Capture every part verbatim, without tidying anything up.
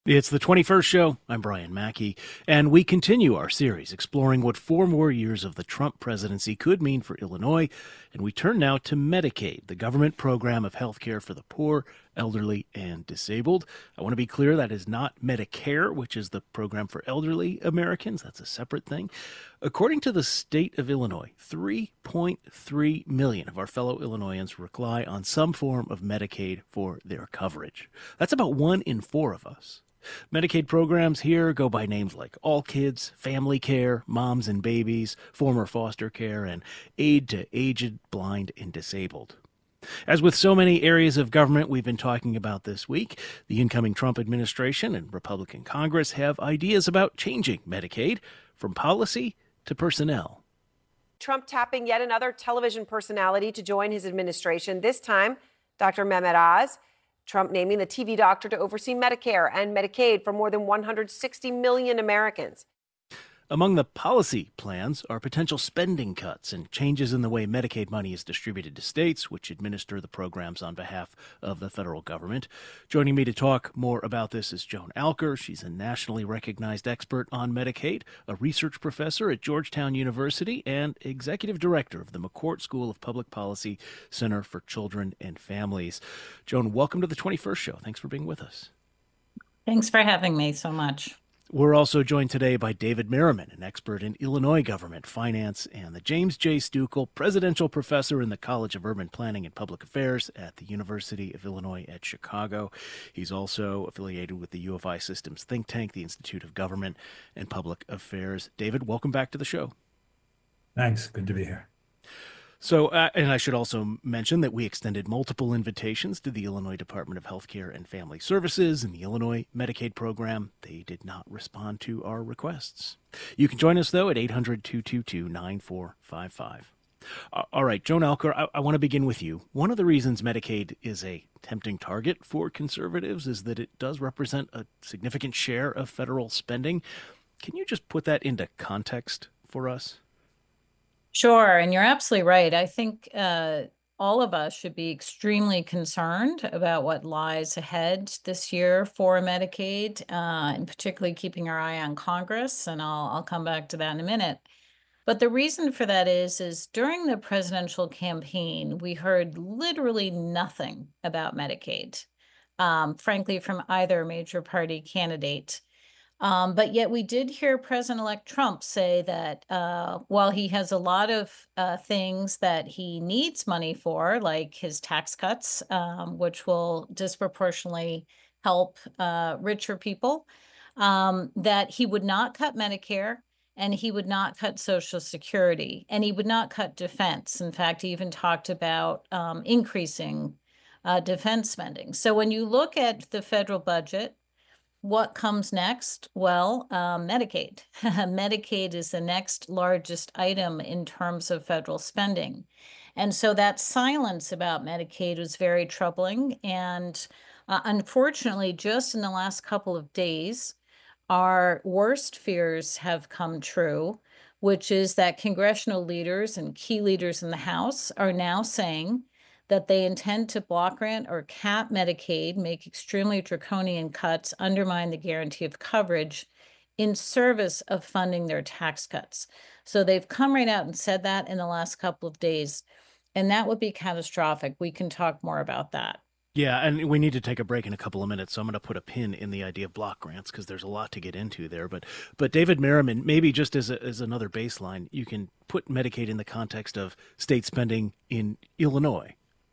It's the twenty-first show. I'm Brian Mackey, and we continue our series exploring what four more years of the Trump presidency could mean for Illinois. And we turn now to Medicaid, the government program of health care for the poor, elderly, and disabled. I want to be clear that is not Medicare, which is the program for elderly Americans. That's a separate thing. According to the state of Illinois, three point three million of our fellow Illinoisans rely on some form of Medicaid for their coverage. That's about one in four of us. Medicaid programs here go by names like All Kids, Family Care, Moms and Babies, Former Foster Care, and Aid to Aged, Blind, and Disabled. As with so many areas of government we've been talking about this week, the incoming Trump administration and Republican Congress have ideas about changing Medicaid from policy to personnel. Trump tapping yet another television personality to join his administration, this time Doctor Mehmet Oz. Trump naming the T V doctor to oversee Medicare and Medicaid for more than one hundred sixty million Americans. Among the policy plans are potential spending cuts and changes in the way Medicaid money is distributed to states, which administer the programs on behalf of the federal government. Joining me to talk more about this is Joan Alker. She's a nationally recognized expert on Medicaid, a research professor at Georgetown University, and executive director of the McCourt School of Public Policy Center for Children and Families. Joan, welcome to the twenty-first show. Thanks for being with us. Thanks for having me so much. We're also joined today by David Merriman, an expert in Illinois government, finance, and the James J. Stuckel Presidential Professor in the College of Urban Planning and Public Affairs at the University of Illinois at Chicago. He's also affiliated with the U of I Systems think tank, the Institute of Government and Public Affairs. David, welcome back to the show. Thanks. Good to be here. So, uh, and I should also mention that we extended multiple invitations to the Illinois Department of Health Care and Family Services and the Illinois Medicaid program. They did not respond to our requests. You can join us, though, at eight hundred, two two two, nine four five five. Uh, all right, Joan Alker, I, I want to begin with you. One of the reasons Medicaid is a tempting target for conservatives is that it does represent a significant share of federal spending. Can you just put that into context for us? Sure, and you're absolutely right. I think uh, all of us should be extremely concerned about what lies ahead this year for Medicaid, uh, and particularly keeping our eye on Congress, and I'll, I'll come back to that in a minute. But the reason for that is, is during the presidential campaign, we heard literally nothing about Medicaid, um, frankly, from either major party candidate. Um, but yet we did hear President-elect Trump say that uh, while he has a lot of uh, things that he needs money for, like his tax cuts, um, which will disproportionately help uh, richer people, um, that he would not cut Medicare and he would not cut Social Security and he would not cut defense. In fact, he even talked about um, increasing uh, defense spending. So when you look at the federal budget, what comes next? Well, uh, Medicaid. Medicaid is the next largest item in terms of federal spending. And so that silence about Medicaid was very troubling. And uh, unfortunately, just in the last couple of days, our worst fears have come true, which is that congressional leaders and key leaders in the House are now saying that they intend to block grant or cap Medicaid, make extremely draconian cuts, undermine the guarantee of coverage in service of funding their tax cuts. So they've come right out and said that in the last couple of days, and that would be catastrophic. We can talk more about that. Yeah, and we need to take a break in a couple of minutes, so I'm going to put a pin in the idea of block grants because there's a lot to get into there. But but David Merriman, maybe just as a, as another baseline, you can put Medicaid in the context of state spending in Illinois.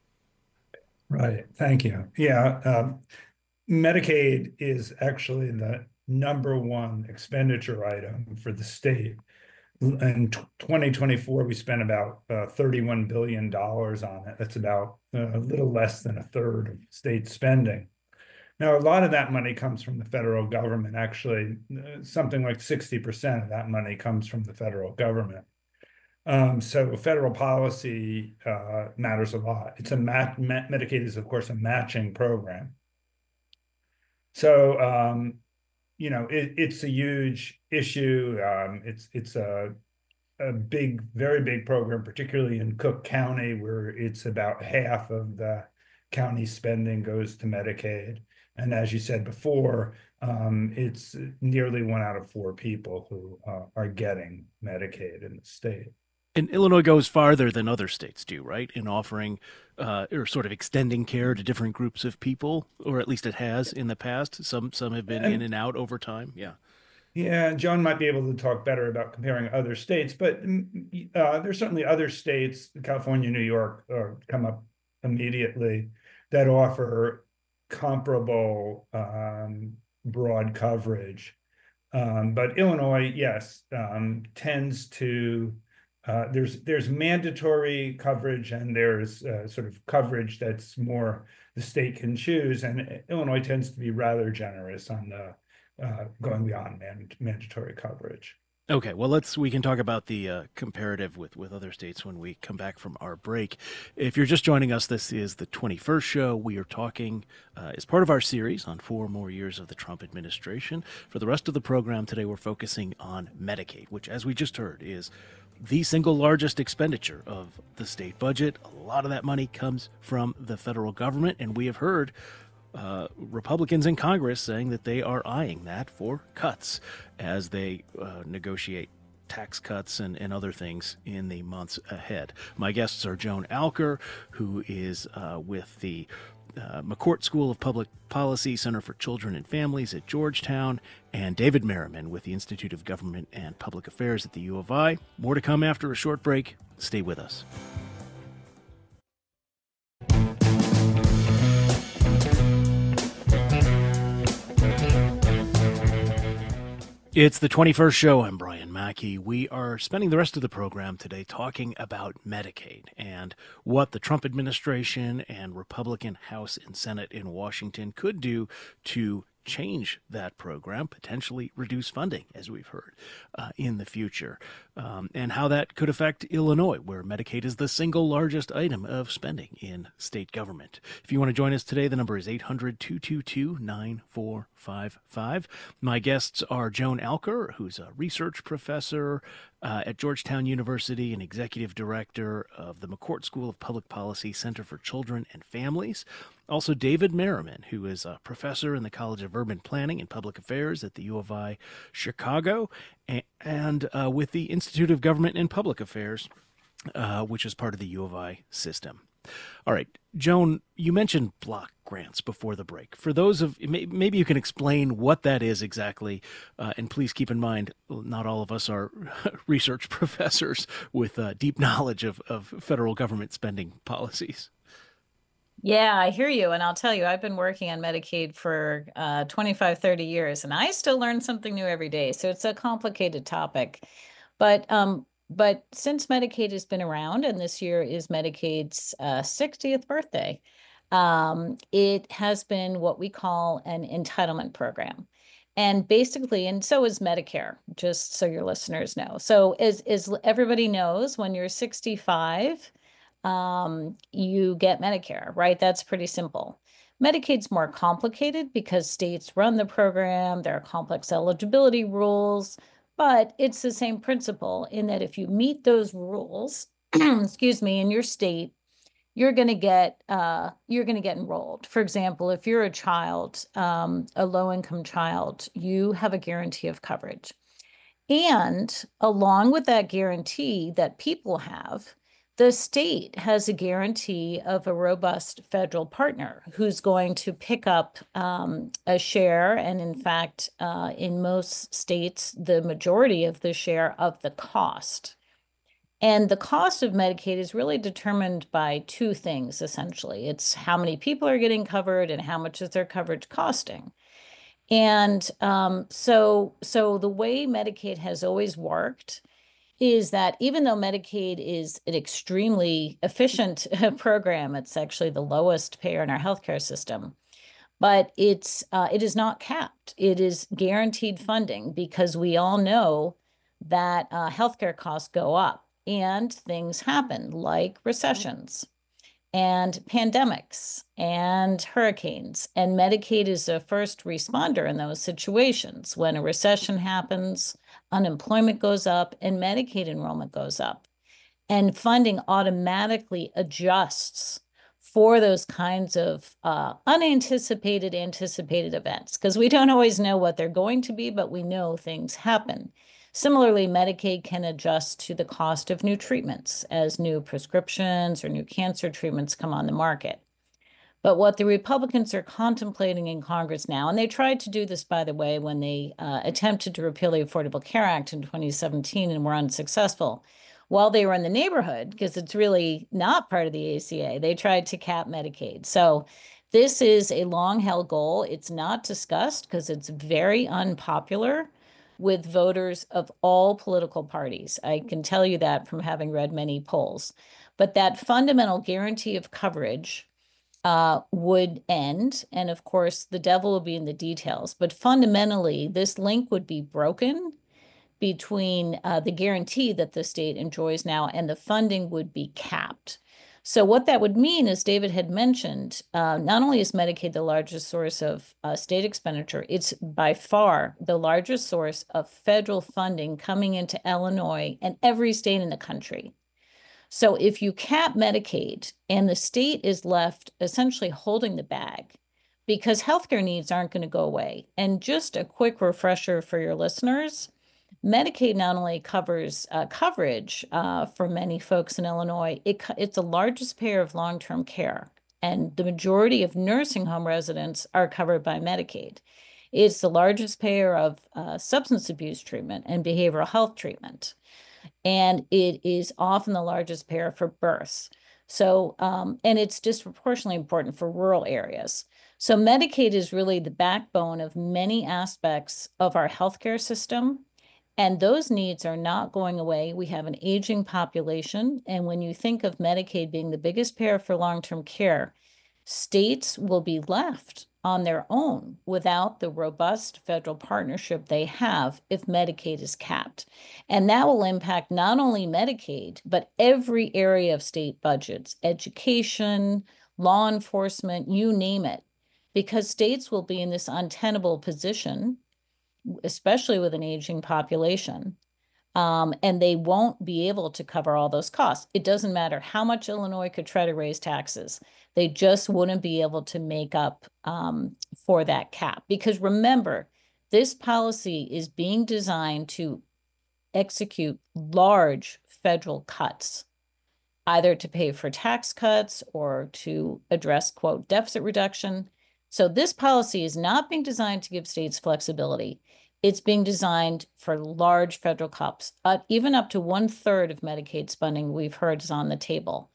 Right. Thank you. Yeah. Um, Medicaid is actually the number one expenditure item for the state. In twenty twenty-four, we spent about uh, thirty-one billion dollars on it. That's about uh, a little less than a third of state spending. Now, a lot of that money comes from the federal government. Actually, uh, something like sixty percent of that money comes from the federal government. Um, so federal policy uh, matters a lot. It's a mat Medicaid is, of course, a matching program. So, um, you know, it, it's a huge issue. Um, it's it's a, a big, very big program, particularly in Cook County, where it's about half of the county spending goes to Medicaid. And as you said before, um, it's nearly one out of four people who uh, are getting Medicaid in the state. And Illinois goes farther than other states do, right, in offering uh, or sort of extending care to different groups of people, or at least it has in the past. Some some have been And in and out over time. Yeah. Yeah, Joan might be able to talk better about comparing other states, but mm, uh, there's certainly other states, California, New York, uh, come up immediately that offer comparable um, broad coverage. Um, but Illinois, yes, um, tends to uh, there's there's mandatory coverage and there's uh, sort of coverage that's more the state can choose, and Illinois tends to be rather generous on the uh, going beyond man mandatory coverage. Okay, well, let's we can talk about the uh, comparative with, with other states when we come back from our break. If you're just joining us, this is the twenty-first show. We are talking uh, as part of our series on four more years of the Trump administration. For the rest of the program today, we're focusing on Medicaid, which, as we just heard, is the single largest expenditure of the state budget. A lot of that money comes from the federal government, and we have heard Uh, Republicans in Congress saying that they are eyeing that for cuts as they uh, negotiate tax cuts and, and other things in the months ahead. My guests are Joan Alker, who is uh, with the uh, McCourt School of Public Policy Center for Children and Families at Georgetown, and David Merriman with the Institute of Government and Public Affairs at the U of I. More to come after a short break. Stay with us. It's the twenty-first show. I'm Brian Mackey. We are spending the rest of the program today talking about Medicaid and what the Trump administration and Republican House and Senate in Washington could do to change that program, potentially reduce funding, as we've heard, uh, in the future, um, and how that could affect Illinois, where Medicaid is the single largest item of spending in state government. If you want to join us today, the number is eight hundred, two two two, nine four five five. My guests are Joan Alker, who's a research professor uh, at Georgetown University and executive director of the McCourt School of Public Policy Center for Children and Families. Also, David Merriman, who is a professor in the College of Urban Planning and Public Affairs at the U of I Chicago, and, and uh, with the Institute of Government and Public Affairs, uh, which is part of the U of I system. All right, Joan, you mentioned block grants before the break. For those of, maybe you can explain what that is exactly, uh, and please keep in mind, not all of us are research professors with uh, deep knowledge of, of federal government spending policies. Yeah, I hear you. And I'll tell you, I've been working on Medicaid for uh, twenty-five, thirty years, and I still learn something new every day. So it's a complicated topic. But um, but since Medicaid has been around, and this year is Medicaid's uh, sixtieth birthday, um, it has been what we call an entitlement program. And basically, and so is Medicare, just so your listeners know. So as, as everybody knows, when you're sixty-five, um, you get Medicare, right? That's pretty simple. Medicaid's more complicated because states run the program, there are complex eligibility rules, but it's the same principle in that if you meet those rules, excuse me, in your state, you're going to get uh, you're going to get enrolled. For example, if you're a child, um, a low-income child, you have a guarantee of coverage. And along with that guarantee that people have, the state has a guarantee of a robust federal partner who's going to pick up um, a share, and in fact, uh, in most states, the majority of the share of the cost. And the cost of Medicaid is really determined by two things, essentially. It's how many people are getting covered and how much is their coverage costing. And um, so, so the way Medicaid has always worked is that even though Medicaid is an extremely efficient program, it's actually the lowest payer in our healthcare system, but it's uh, it is not capped. It is guaranteed funding because we all know that uh, healthcare costs go up and things happen like recessions and pandemics and hurricanes. And Medicaid is a first responder in those situations. When a recession happens, unemployment goes up and Medicaid enrollment goes up. And funding automatically adjusts for those kinds of uh, unanticipated, anticipated events, because we don't always know what they're going to be, but we know things happen. Similarly, Medicaid can adjust to the cost of new treatments as new prescriptions or new cancer treatments come on the market. But what the Republicans are contemplating in Congress now, and they tried to do this, by the way, when they uh, attempted to repeal the Affordable Care Act in twenty seventeen and were unsuccessful. While they were in the neighborhood, because it's really not part of the A C A, they tried to cap Medicaid. So this is a long-held goal. It's not discussed because it's very unpopular with voters of all political parties. I can tell you that from having read many polls. But that fundamental guarantee of coverage uh, would end. And of course, the devil will be in the details. But fundamentally, this link would be broken between uh, the guarantee that the state enjoys now and the funding would be capped. So what that would mean, as David had mentioned, uh, not only is Medicaid the largest source of uh, state expenditure, it's by far the largest source of federal funding coming into Illinois and every state in the country. So if you cap Medicaid and the state is left essentially holding the bag, because healthcare needs aren't going to go away. And just a quick refresher for your listeners, Medicaid not only covers uh, coverage uh, for many folks in Illinois, it, it's the largest payer of long-term care, and the majority of nursing home residents are covered by Medicaid. It's the largest payer of uh, substance abuse treatment and behavioral health treatment, and it is often the largest payer for births. So, um, and it's disproportionately important for rural areas. So Medicaid is really the backbone of many aspects of our healthcare system. And those needs are not going away. We have an aging population. And when you think of Medicaid being the biggest payer for long-term care, states will be left on their own without the robust federal partnership they have if Medicaid is capped. And that will impact not only Medicaid, but every area of state budgets, education, law enforcement, you name it, because states will be in this untenable position, especially with an aging population, um, and they won't be able to cover all those costs. It doesn't matter how much Illinois could try to raise taxes. They just wouldn't be able to make up um, for that cap. Because remember, this policy is being designed to execute large federal cuts, either to pay for tax cuts or to address, quote, deficit reduction. So this policy is not being designed to give states flexibility. It's being designed for large federal cuts, uh, even up to one third of Medicaid spending we've heard is on the table.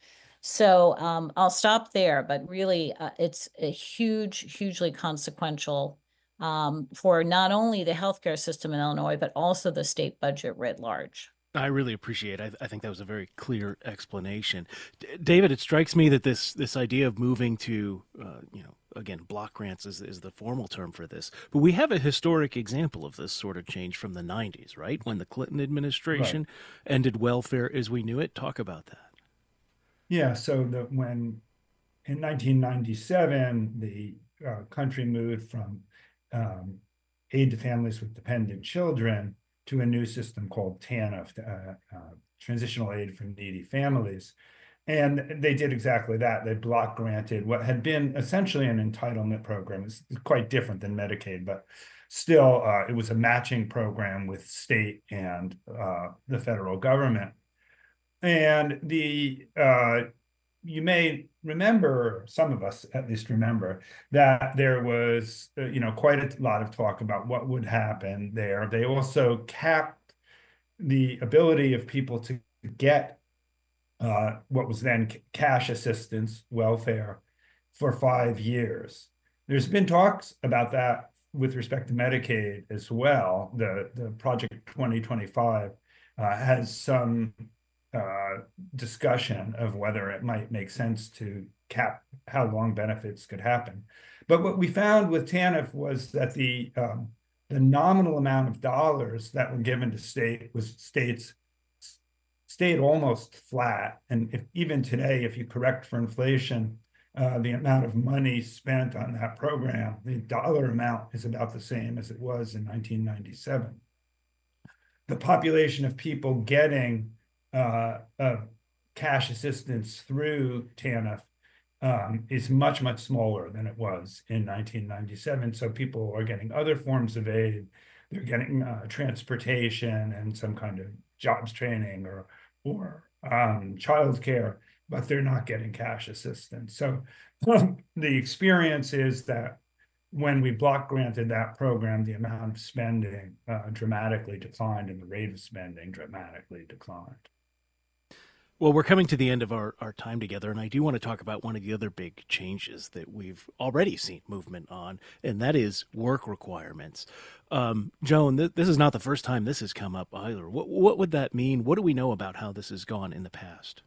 So um, I'll stop there, but really uh, it's a huge, hugely consequential um, for not only the healthcare system in Illinois, but also the state budget writ large. I really appreciate it. I, I think that was a very clear explanation. D- David, it strikes me that this this idea of moving to, uh, you know, again, block grants is, is the formal term for this. But we have a historic example of this sort of change from the nineties, right? When the Clinton administration right. ended welfare as we knew it. Talk about that. Yeah, so the, when in nineteen ninety-seven, the uh, country moved from um, aid to families with dependent children to a new system called TANF, uh, uh, Transitional Aid for Needy Families. And they did exactly that. They block granted what had been essentially an entitlement program. It's quite different than Medicaid, but still uh, it was a matching program with state and uh, the federal government. And the uh, you may remember, some of us at least remember, that there was, uh, you know, quite a lot of talk about what would happen there. They also capped the ability of people to get uh, what was then cash assistance, welfare, for five years. There's been talks about that with respect to Medicaid as well. The, the Project twenty twenty-five uh, has some uh, discussion of whether it might make sense to cap how long benefits could happen. But what we found with TANF was that the um, the nominal amount of dollars that were given to state was states stayed almost flat. And if, even today, if you correct for inflation, uh, the amount of money spent on that program, the dollar amount is about the same as it was in nineteen ninety-seven. The population of people getting uh, uh, cash assistance through TANF um, is much, much smaller than it was in nineteen ninety-seven. So people are getting other forms of aid. They're getting uh, transportation and some kind of jobs training or, or um, childcare, but they're not getting cash assistance. So um, the experience is that when we block granted that program, the amount of spending uh, dramatically declined and the rate of spending dramatically declined. Well, we're coming to the end of our, our time together, and I do want to talk about one of the other big changes that we've already seen movement on, and that is work requirements. Um, Joan, th- this is not the first time this has come up either. What, what would that mean? What do we know about how this has gone in the past?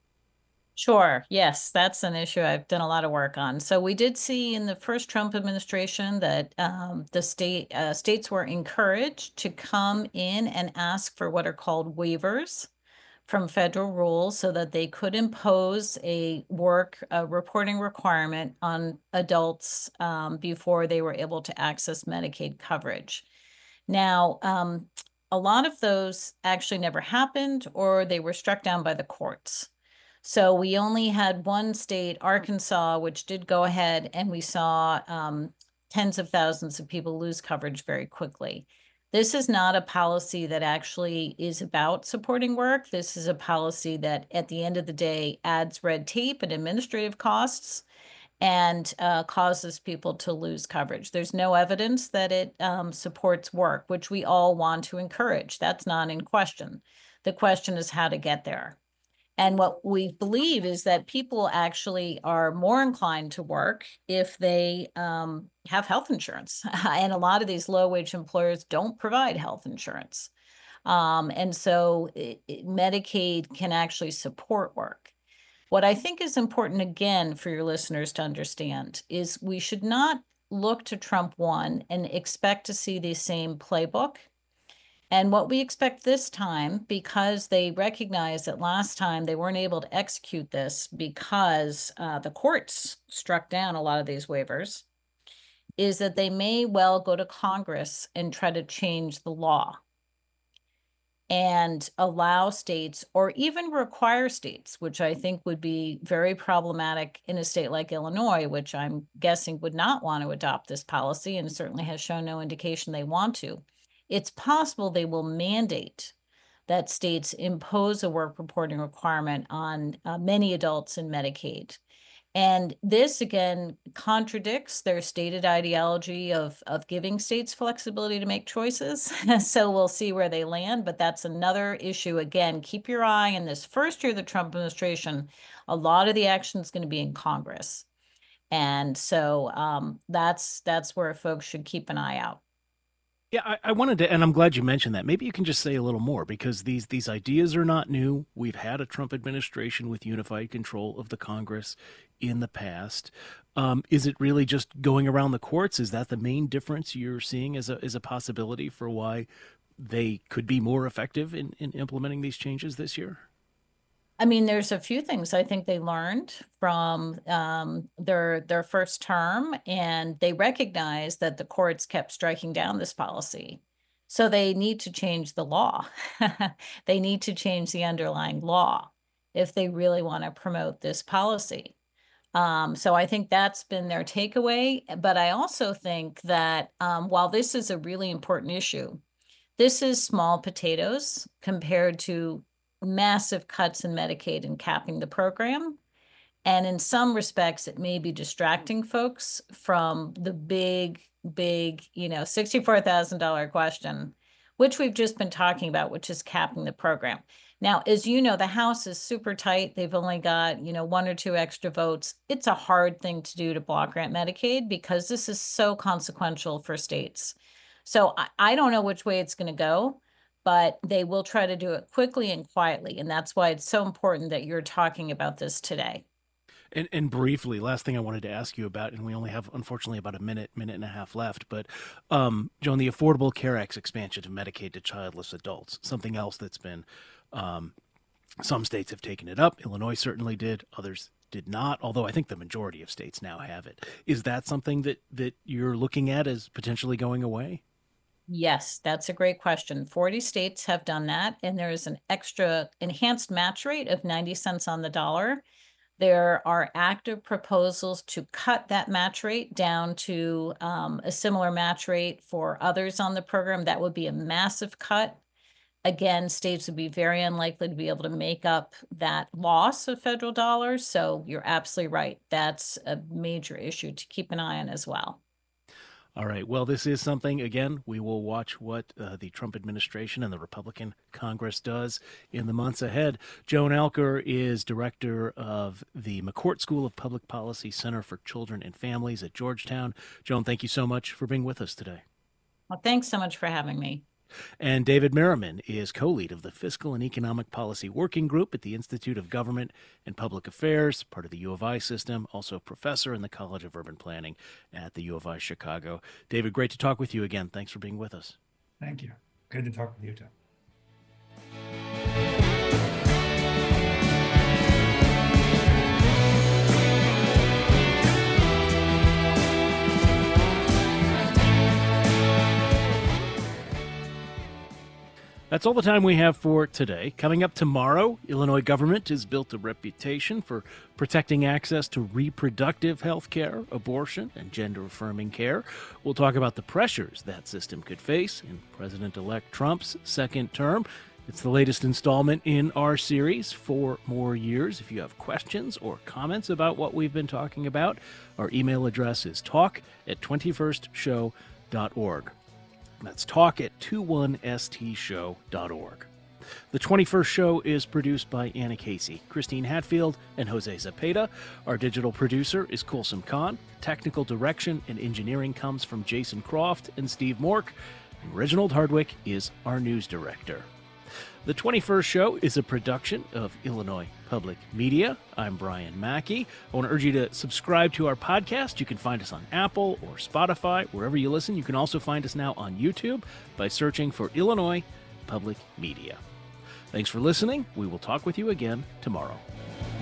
Sure. Yes, that's an issue I've done a lot of work on. So we did see in the first Trump administration that um, the state uh, states were encouraged to come in and ask for what are called waivers from federal rules so that they could impose a work uh, reporting requirement on adults um, before they were able to access Medicaid coverage. Now, um, a lot of those actually never happened, or they were struck down by the courts. So we only had one state, Arkansas, which did go ahead, and we saw um, tens of thousands of people lose coverage very quickly. This is not a policy that actually is about supporting work. This is a policy that at the end of the day adds red tape and administrative costs and uh, causes people to lose coverage. There's no evidence that it um, supports work, which we all want to encourage. That's not in question. The question is how to get there. And what we believe is that people actually are more inclined to work if they um, have health insurance. And a lot of these low-wage employers don't provide health insurance. Um, and so it, it, Medicaid can actually support work. What I think is important, again, for your listeners to understand is we should not look to Trump one and expect to see the same playbook. And what we expect this time, because they recognize that last time they weren't able to execute this because uh, the courts struck down a lot of these waivers, is that they may well go to Congress and try to change the law and allow states, or even require states, which I think would be very problematic in a state like Illinois, which I'm guessing would not want to adopt this policy and certainly has shown no indication they want to. It's possible they will mandate that states impose a work reporting requirement on uh, many adults in Medicaid. And this, again, contradicts their stated ideology of, of giving states flexibility to make choices. So we'll see where they land, but that's another issue. Again, keep your eye in this first year of the Trump administration. A lot of the action is going to be in Congress. And so um, that's that's where folks should keep an eye out. Yeah, I, I wanted to, and I'm glad you mentioned that. Maybe you can just say a little more, because these these ideas are not new. We've had a Trump administration with unified control of the Congress in the past. Um, is it really just going around the courts? Is that the main difference you're seeing as a as a possibility for why they could be more effective in, in implementing these changes this year? I mean, there's a few things I think they learned from um, their their first term, and they recognized that the courts kept striking down this policy. So they need to change the law. They need to change the underlying law if they really want to promote this policy. Um, so I think that's been their takeaway. But I also think that um, while this is a really important issue, this is small potatoes compared to massive cuts in Medicaid and capping the program. And in some respects, it may be distracting folks from the big, big, you know, sixty-four thousand dollars question, which we've just been talking about, which is capping the program. Now, as you know, the House is super tight. They've only got, you know, one or two extra votes. It's a hard thing to do to block grant Medicaid because this is so consequential for states. So I, I don't know which way it's going to go, but they will try to do it quickly and quietly. And that's why it's so important that you're talking about this today. And, and briefly, last thing I wanted to ask you about, and we only have, unfortunately, about a minute, minute and a half left, but, um, Joan, the Affordable Care Act's expansion to Medicaid to childless adults, something else that's been, um, some states have taken it up. Illinois certainly did. Others did not, although I think the majority of states now have it. Is that something that, that you're looking at as potentially going away? Yes, that's a great question. forty states have done that, and there is an extra enhanced match rate of ninety cents on the dollar There are active proposals to cut that match rate down to um, a similar match rate for others on the program. That would be a massive cut. Again, states would be very unlikely to be able to make up that loss of federal dollars. So you're absolutely right. That's a major issue to keep an eye on as well. All right. Well, this is something, again, we will watch what uh, the Trump administration and the Republican Congress does in the months ahead. Joan Alker is director of the McCourt School of Public Policy Center for Children and Families at Georgetown. Joan, thank you so much for being with us today. Well, thanks so much for having me. And David Merriman is co-lead of the Fiscal and Economic Policy Working Group at the Institute of Government and Public Affairs, part of the U of I system, also a professor in the College of Urban Planning at the U of I Chicago. David, great to talk with you again. Thanks for being with us. Thank you. Good to talk with you too. That's all the time we have for today. Coming up tomorrow, Illinois government has built a reputation for protecting access to reproductive health care, abortion, and gender-affirming care. We'll talk about the pressures that system could face in President-elect Trump's second term. It's the latest installment in our series, Four More Years. If you have questions or comments about what we've been talking about, our email address is talk at twenty-first show dot org. That's talk at twenty-one s t show dot org. The twenty-first Show is produced by Anna Casey, Christine Hatfield, and Jose Zepeda. Our digital producer is Kulsum Khan. Technical direction and engineering comes from Jason Croft and Steve Mork. And Reginald Hardwick is our news director. The twenty-first Show is a production of Illinois Public Media. I'm Brian Mackey. I want to urge you to subscribe to our podcast. You can find us on Apple or Spotify, wherever you listen. You can also find us now on YouTube by searching for Illinois Public Media. Thanks for listening. We will talk with you again tomorrow.